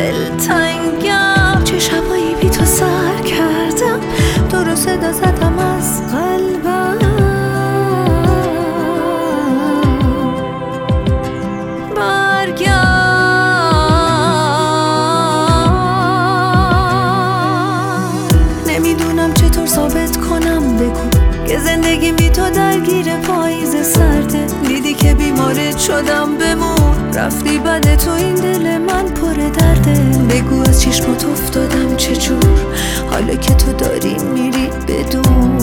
دلتنگم، چه شبایی بی تو سر کردم، تو رو صدا زدم از قلبم. نمیدونم چطور ثابت کنم، بگو که زندگی بی تو درگیر پاییز سرده. دیدی که بیمارت شدم بمون، رفتی بعد تو این دل من پر درده. بگو از چشمات افتادم چجور، حالا که تو داری میری بدون.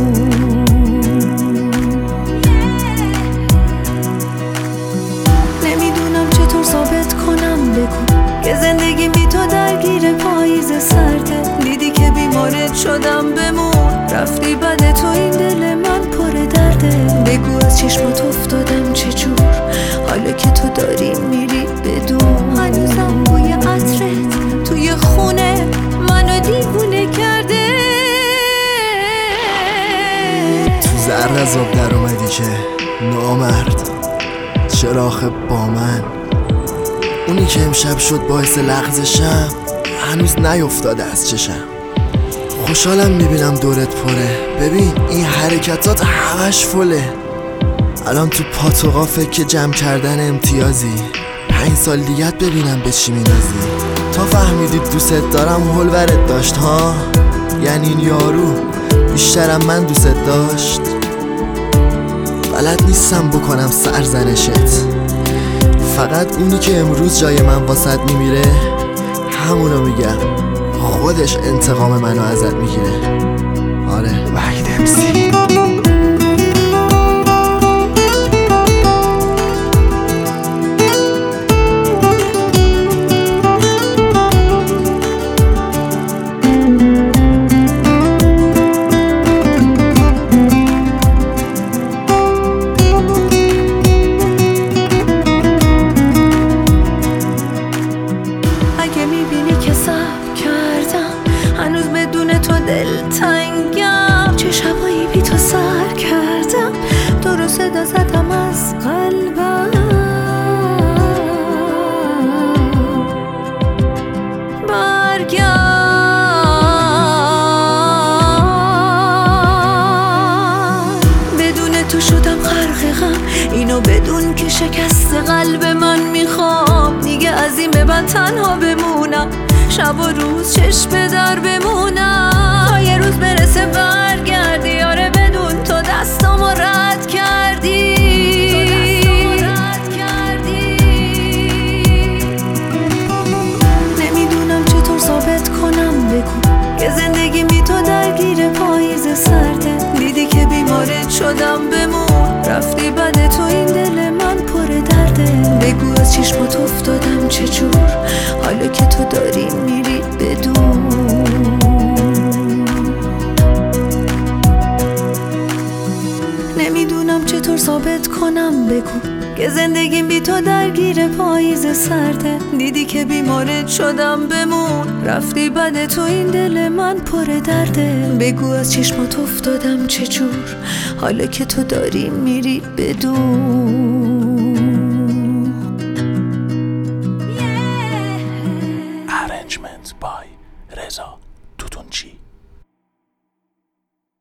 نمیدونم چطور ثابت کنم، بگو که زندگی بی تو درگیر پاییز سرده. دیدی که بیمارت شدم بمون، رفتی بعد تو این دل من پر درده. بگو از چشمات افتادم چجور، حالا که تو داری میری بدون. هنوزم بوی عطرت توی خونه منو دیوونه کرده. تو زر از آب در اومدی که نامرد، چراغ با من اونی که امشب شد باعث لغزشم، هنوز نیفتاده از چشم. خوشحالم میبینم دورت پره، ببین این حرکتات همش فله. الان تو پاتوقا فکر که جمع کردن امتیازی، 5 سال دیگت ببینم به چی مینازی. تا فهمیدی دوست دارم هلورت داشت ها، یعنی این یارو بیشترم من دوست داشت. بلد نیستم بکنم سرزنشت، فقط اونی که امروز جای من واسط میمیره همونو میگم، خودش انتقام منو ازت میگیره. آره وحید امسی. هنوز بدون تو دلتنگم، چه شبایی بی تو سر کردم، تو رو صدا زدم از قلبم. برگرد، بدون تو شدم غرق غم، اینو بدون که شکست قلب من میخوام. دیگه از این به بعد تنها بمونم، شب و روز چشم به در بمونم. تا یه روز برسه برگردی، آره بدون تو دستامو رد کردی. نمیدونم چطور ثابت کنم، بگو که زندگی بی تو درگیر پاییز سرده. دیدی که بیمارت شدم بمون، رفتی بعد تو این دل من پر درده. بگو از چشمات افتادم چجور، حالا که تو داری میری بدون. نمیدونم چطور ثابت کنم، بگو که زندگیم بی تو درگیر پاییز سرده. دیدی که بیمارت شدم بمون، رفتی بعد تو این دل من پر درده. بگو از چشمات افتادم چجور، حالا که تو داری میری بدون. Arrangement by رضا توتونچی.